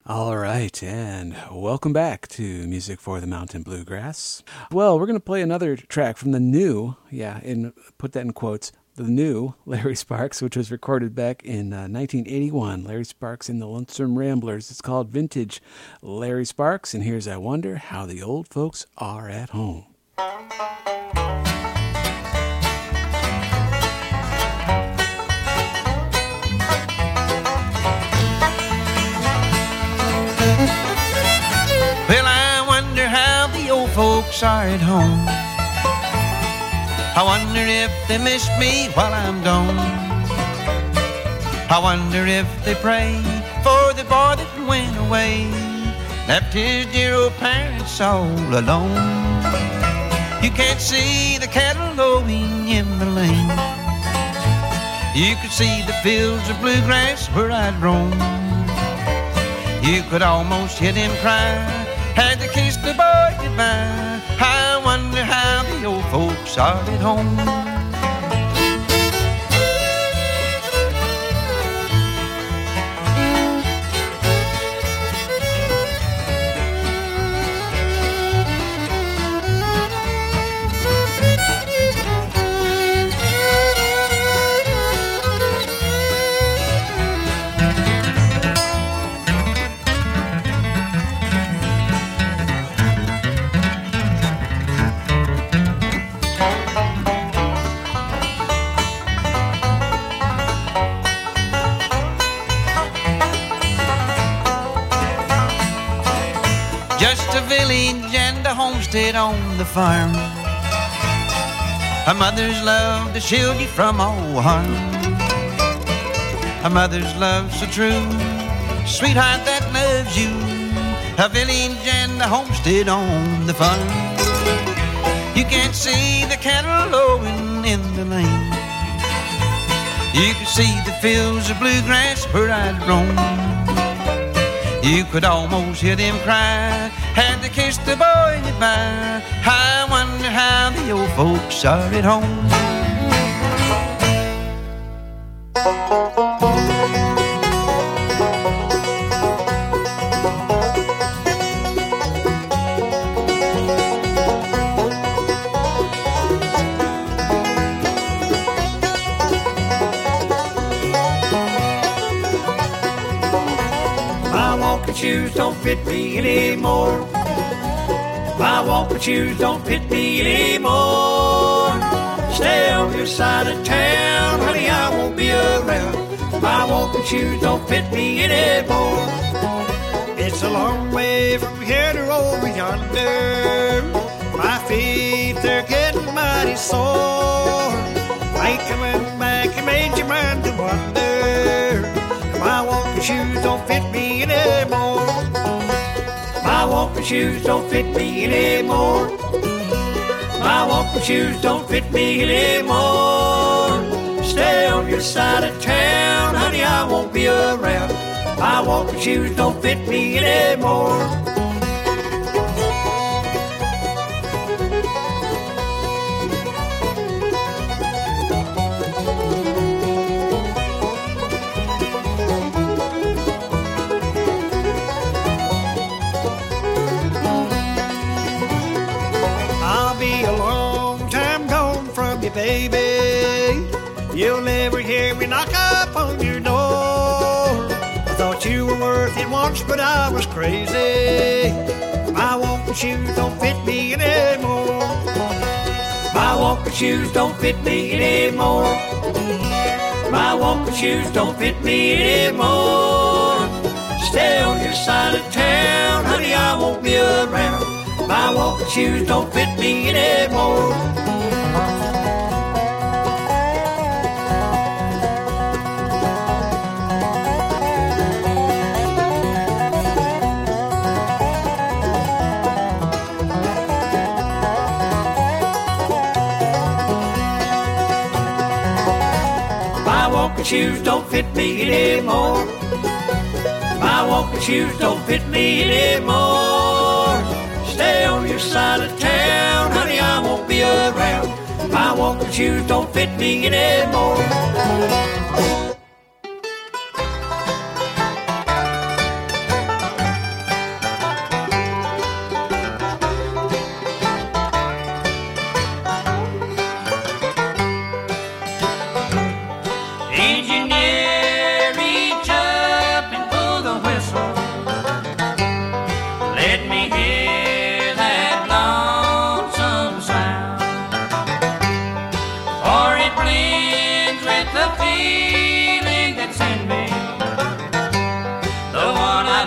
All right, and welcome back to Music for the Mountain Bluegrass. Well, we're going to play another track from the new, and put that in quotes, the new Larry Sparks, which was recorded back in 1981. Larry Sparks and the Lonesome Ramblers. It's called Vintage Larry Sparks, and here's I Wonder How the Old Folks Are at Home. Well, I wonder how the old folks are at home. I wonder if they miss me while I'm gone. I wonder if they pray for the boy that went away, left his dear old parents all alone. You can't see the cattle lowing in the lane. You could see the fields of bluegrass where I'd roam. You could almost hear them cry, had to kiss the boy goodbye. I wonder how the old folks are at home. Just a village and a homestead on the farm. A mother's love to shield you from all harm. A mother's love so true, sweetheart that loves you. A village and a homestead on the farm. You can't see the cattle lowing in the lane. You could see the fields of bluegrass where I'd roam. You could almost hear them cry, had to kiss the boy goodbye. I wonder how the old folks are at home. Shoes don't fit me anymore. My walking shoes don't fit me anymore. Stay on your side of town, honey, I won't be around. My walking shoes don't fit me anymore. It's a long way from here to over yonder. My feet, they're getting mighty sore. I ain't coming back, you made your mind to wonder. My walking shoes don't fit me anymore. My walking shoes don't fit me anymore. My walking shoes don't fit me anymore. Stay on your side of town, honey, I won't be around. My walking shoes don't fit me anymore. Baby, you'll never hear me knock up on your door. I thought you were worth it once, but I was crazy. My walking shoes don't fit me anymore. My walking shoes don't fit me anymore. My walking shoes don't fit me anymore. Stay on your side of town, honey, I won't be around. My walking shoes don't fit me anymore. Shoes don't fit me anymore. My walking shoes don't fit me anymore. Stay on your side of town, honey, I won't be around. My walking shoes don't fit me anymore.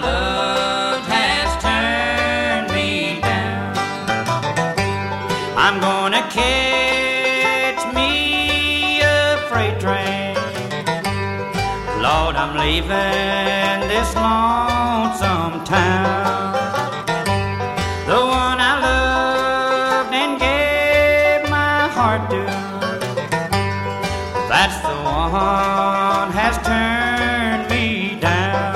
loved has turned me down. I'm gonna catch me a freight train. Lord, I'm leaving this lonesome town. The one I loved and gave my heart to, that's the one has turned me down.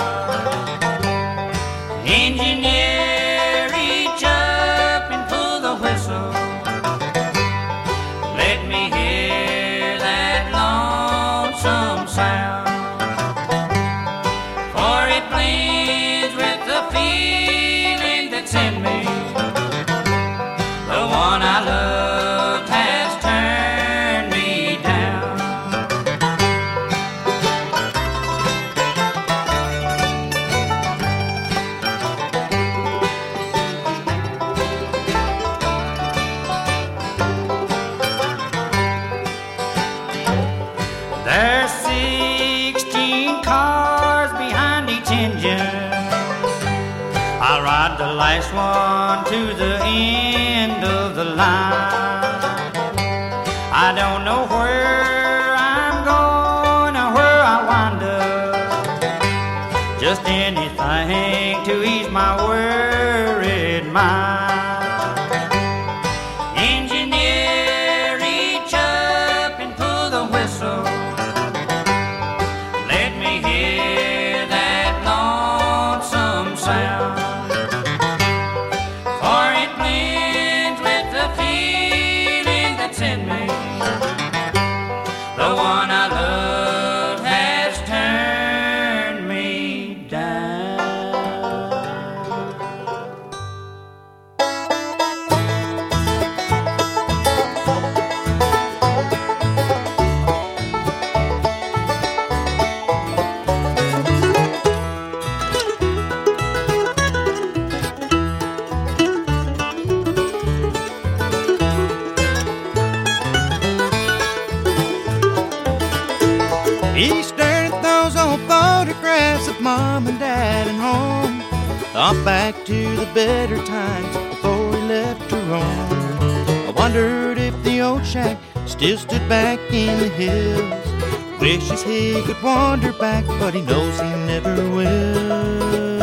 Engineer, reach up and pull the whistle. Let me hear that lonesome sound, for it blends with the feeling that's in me. The one I loved has turned me down. There's 16 cars behind each engine. I'll ride the last one to the end of the line. I don't know where I'm going or where I wind up. Just anything to ease my worried mind. Engineer, reach up and pull the whistle. Let me hear that lonesome sound, for it blends with the feeling that's in me. The one I love has turned me down. He stared at those old photographs of Mom and Dad and home. Thought back to the better times before he left to roam. I wondered if the old shack still stood back in the hills. Wishes he could wander back, but he knows he never will.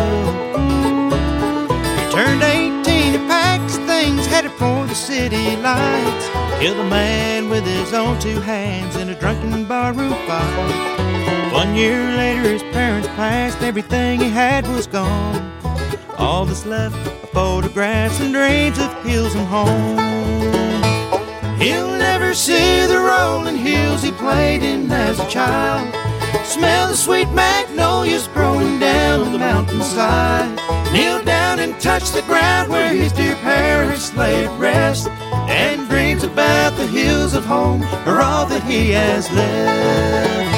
He turned 18 and packed his things, headed for the city lights. Killed a man with his own two hands in a drunken barroom fight. 1 year later his parents passed, everything he had was gone. All that's left are photographs and dreams of hills and home. He'll never see the rolling hills he played in as a child. Smell the sweet magnolias growing down the mountainside. Kneel down and touch the ground where his dear parents lay at rest. And dreams about the hills of home are all that he has left.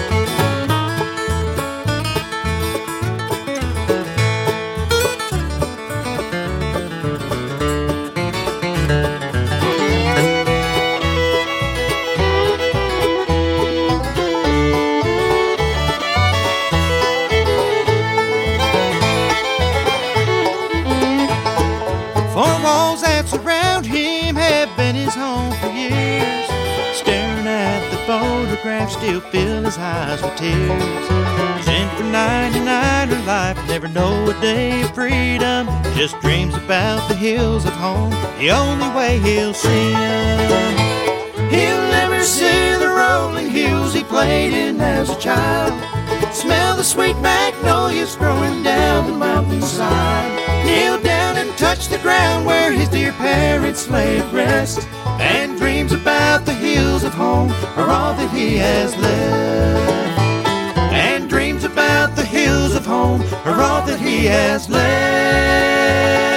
Four walls that surround him have been his home for years. Staring at the photographs still fill his eyes with tears. He's in for 99 of life, never know a day of freedom. Just dreams about the hills of home, the only way he'll see them. He'll never see the rolling hills he played in as a child. Smell the sweet magnolias growing down the mountainside. Kneel down and touch the ground where his dear parents lay at rest. And dreams about the hills of home are all that he has left. And dreams about the hills of home are all that he has left.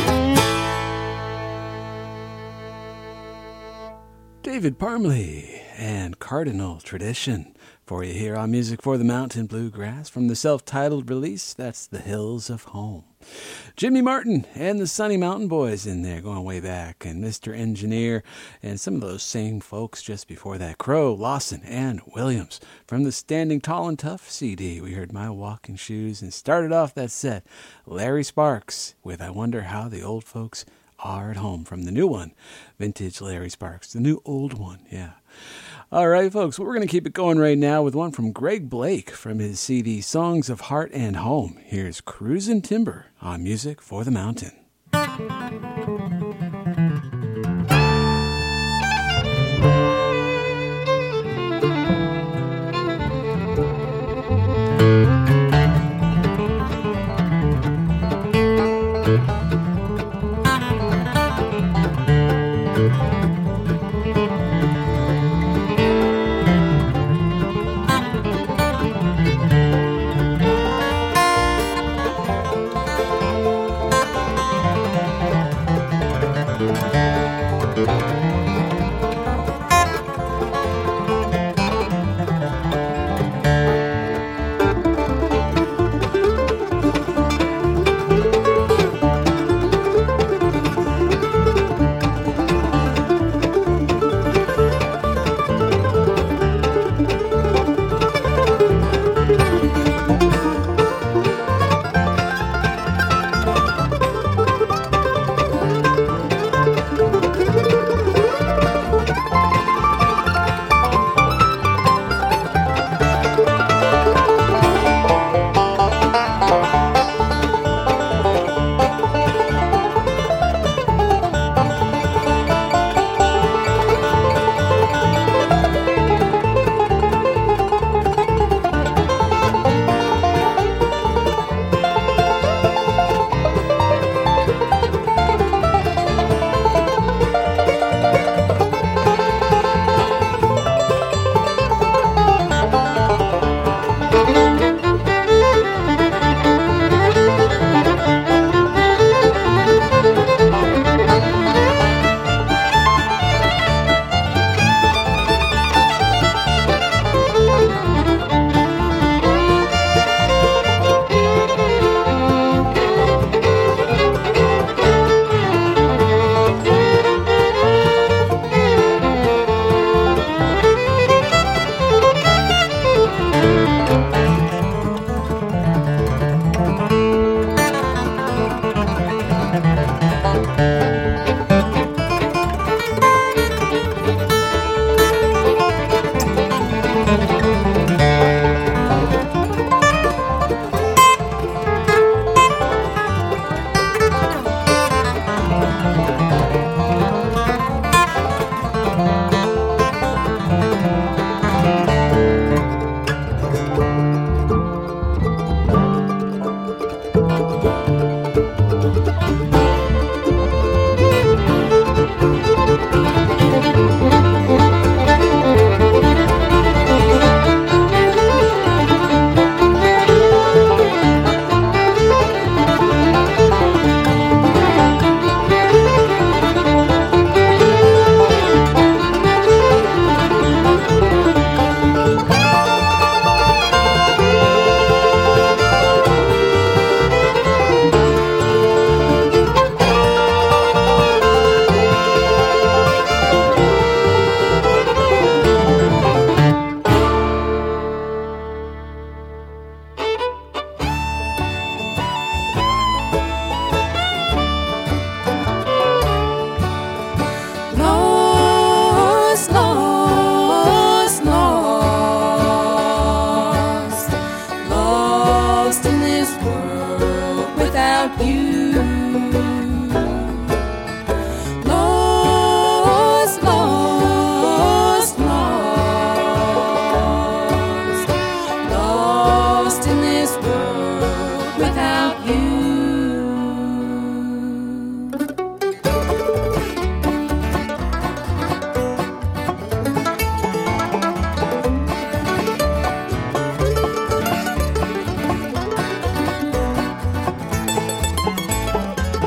David Parmley and Cardinal Tradition for you here on Music for the Mountain Bluegrass from the self-titled release. That's The Hills of Home. Jimmy Martin and the Sunny Mountain Boys in there going way back, and Mr. Engineer and some of those same folks just before that. Crow, Lawson, and Williams from the Standing Tall and Tough CD. We heard My Walking Shoes and started off that set Larry Sparks with I Wonder How the Old Folks Are at Home from the new one, Vintage Larry Sparks, the new old one, yeah. All right, folks, we're going to keep it going right now with one from Greg Blake from his CD Songs of Heart and Home. Here's Cruisin' Timber on Music for the Mountain.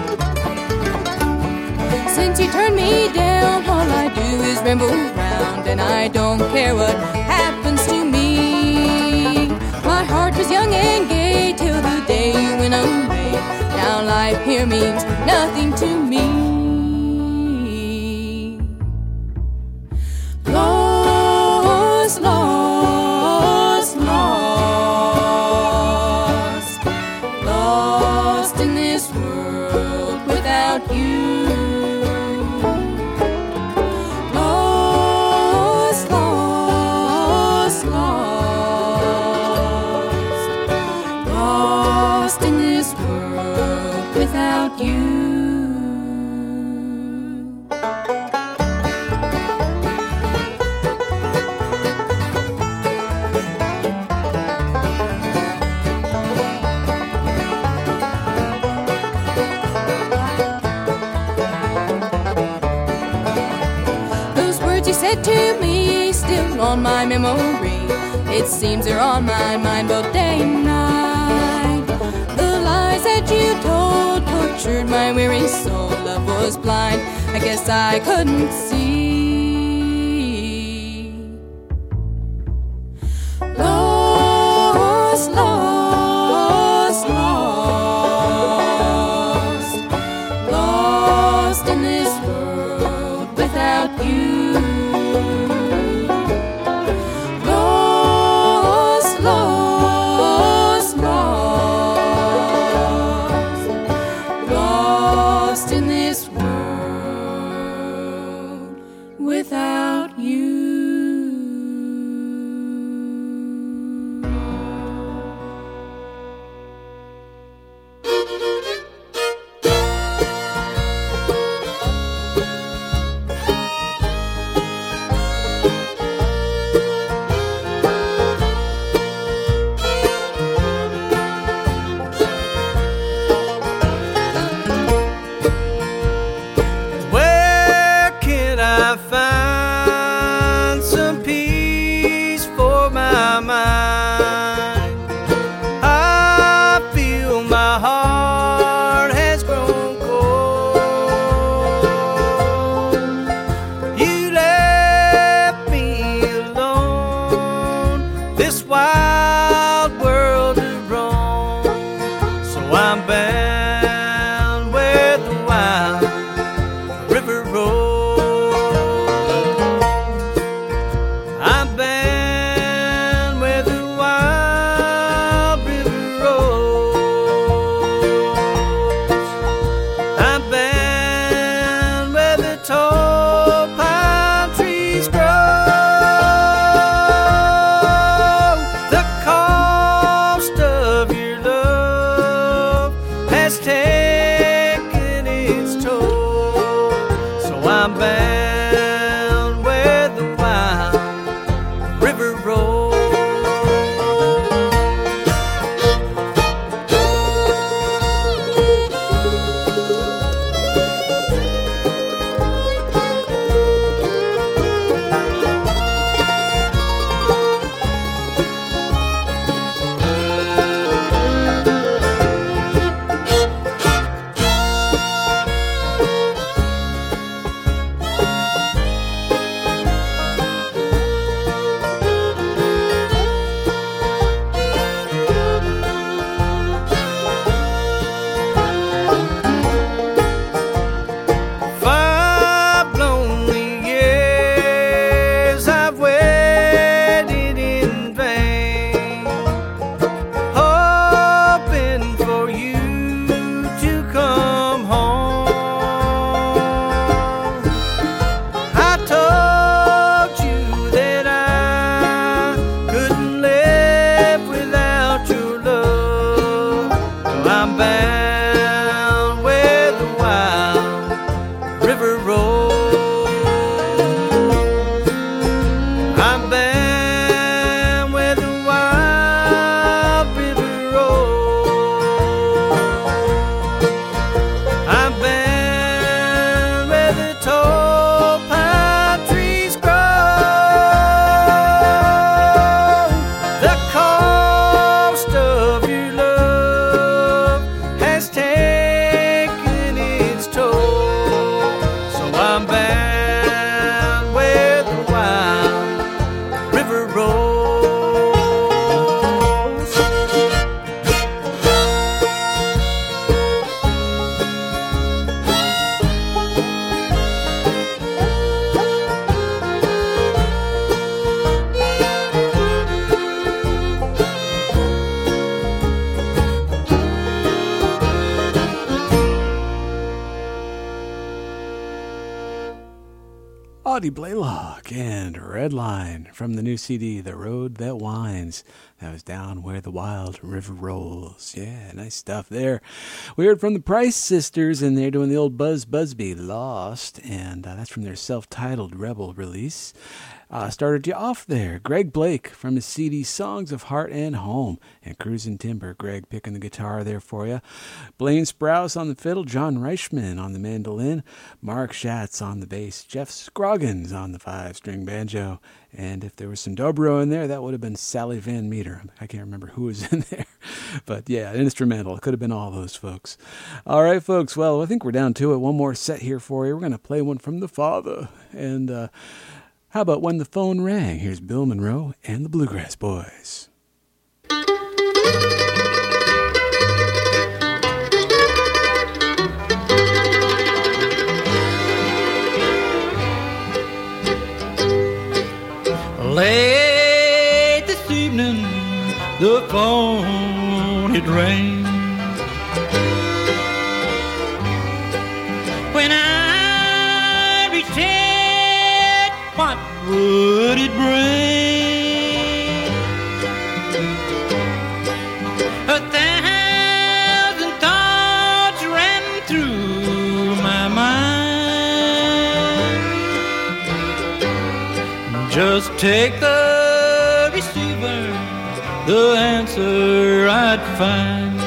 Since you turned me down, all I do is ramble round and I don't care what happens to me. My heart was young and gay till the day you went away. Now life here means nothing to me. Lost, lost, lost, lost in this world without you. Lost, lost, lost, lost in this world without you. You said to me, still on my memory. It seems they're on my mind both day and night. The lies that you told tortured my weary soul. Love was blind, I guess I couldn't see. Lost, lost, lost, lost in this world without you. Lost, lost, lost in this world without you. Where can I find some peace for my mind? I feel my heart has grown cold. You left me alone, this wild world to roam. So I'm bound where the wild river rolls. I'm bound where the wild river rolls. I'm bound where the tall pine trees grow. The call Buddy Blaylock and Redline from the new CD, The Road That Winds. That was Down Where the Wild River Rolls. Yeah, nice stuff there. We heard from the Price Sisters, and they're doing the old Buzz Busby, Lost, and that's from their self-titled Rebel release. Started you off there, Greg Blake from his CD Songs of Heart and Home, and Cruisin' Timber, Greg picking the guitar there for you. Blaine Sprouse on the fiddle, John Reichman on the mandolin, Mark Schatz on the bass, Jeff Scroggins on the 5-string banjo, and if there was some dobro in there, that would have been Sally Van Meter. I can't remember who was in there, but yeah, an instrumental. It could have been all those folks. All right, folks, well, I think we're down to it. One more set here for you. We're going to play one from the Father, and how about When the Phone Rang? Here's Bill Monroe and the Bluegrass Boys. Late this evening, the phone it rang. When I reached it, what would it bring? 1,000 thoughts ran through my mind. Just take the receiver, the answer I'd find.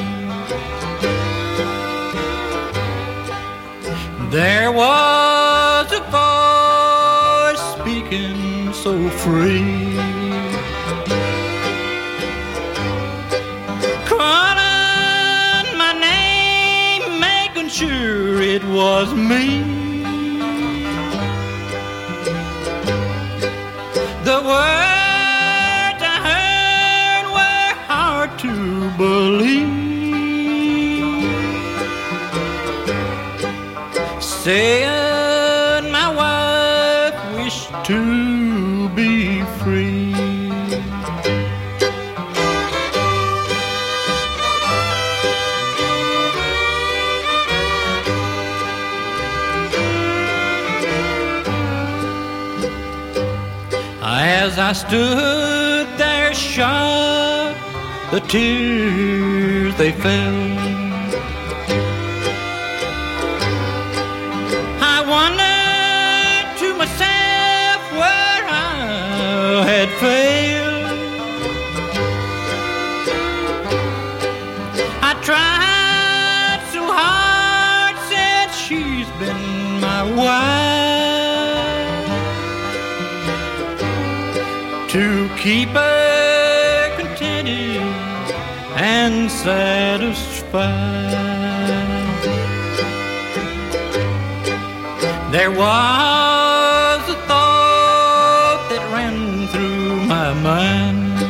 There was a voice speaking so free, calling my name, making sure it was me. The words I heard were hard to believe, saying my wife wished to be free. As I stood there shut, the tears they fell. I wondered to myself where I had failed. I tried so hard since she's been my wife, to keep her contented and satisfied. There was a thought that ran through my mind.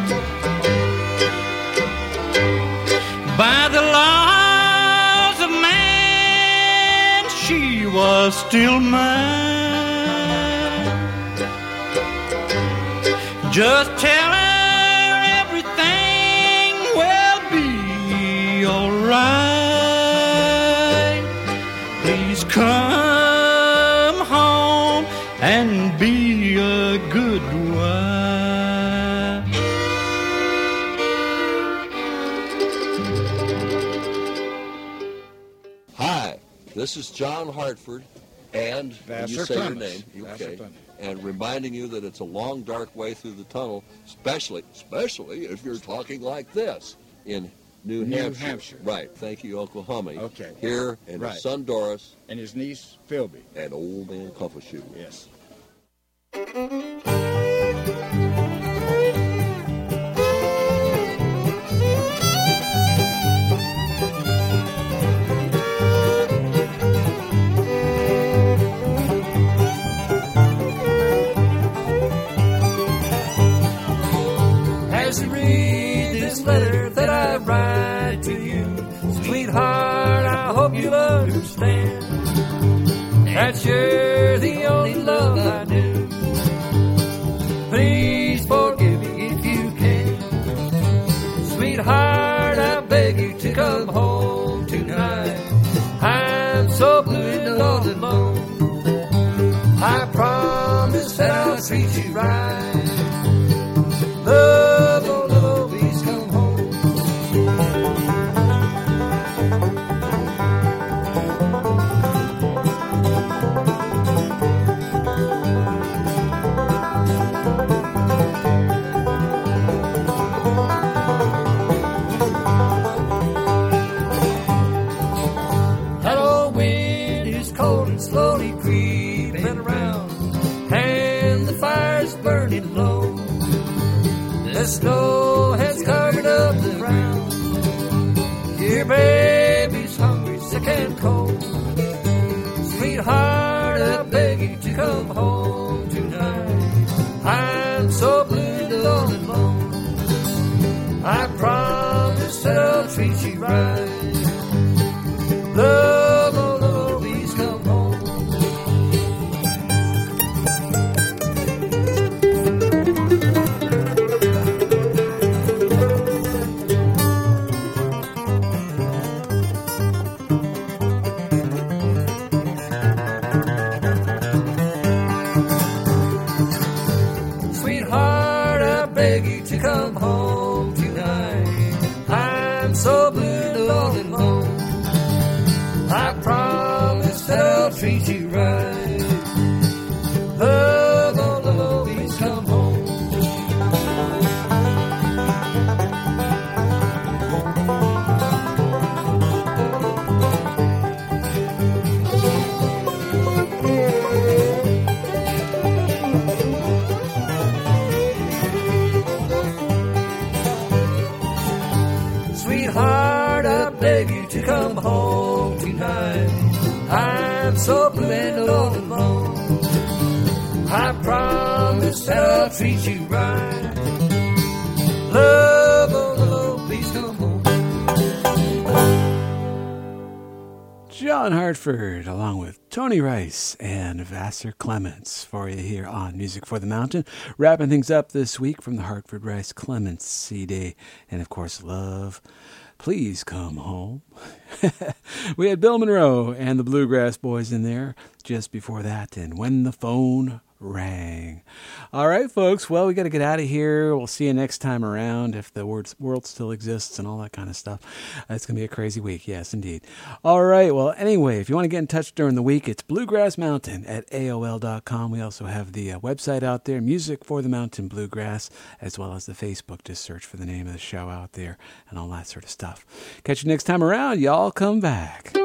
By the laws of man, she was still mine. Just tell her everything will be alright. Please come home and be a good wife. Hi, this is John Hartford, and when you say your name, okay, and reminding you that it's a long, dark way through the tunnel, especially if you're talking like this in New Hampshire. Right. Thank you, Uncle Hummy. Okay. Here, and his son Doris. And his niece Philby. And old man Cuffleshoe. Yes. As you read this letter that I write to you, sweetheart, I hope you'll understand that you're the only love I do. Please forgive me if you can. Sweetheart, I beg you to come home tonight. I'm so blue and all alone. I promise The snow has covered up the ground. Your baby's hungry, sick and cold. Sweetheart, I beg you to come home tonight. I'm so blue and all alone. I promise that I'll treat you right. Love, oh Lord, please come home. Sweetheart, I beg you to come home tonight. I'm so blue and all alone. I promise that I'll treat you right. Love, oh Lord, please come home. Sweetheart, I beg you to come home tonight. I'm so blue and all alone. I promise that I'll treat you right. Love, oh Lord, please come home. John Hartford, along with Tony Rice and Vassar Clements, for you here on Music for the Mountain. Wrapping things up this week from the Hartford Rice Clements CD. And of course, Love, Please Come Home. We had Bill Monroe and the Bluegrass Boys in there just before that. And When the Phone Rang. All right, folks. Well, we got to get out of here. We'll see you next time around if the world still exists and all that kind of stuff. It's going to be a crazy week. Yes, indeed. All right. Well, anyway, if you want to get in touch during the week, it's bluegrassmountain@aol.com. We also have the website out there, Music for the Mountain Bluegrass, as well as the Facebook. Just search for the name of the show out there and all that sort of stuff. Catch you next time around. Y'all come back.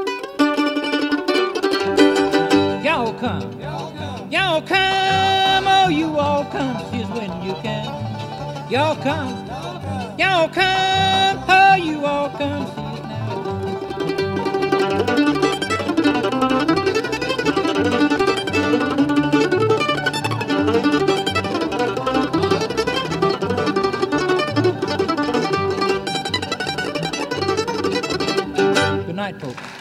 Y'all come. Y'all come, oh, you all come, here's when you can. Y'all come, oh, you all come, here's now. Good night, folks.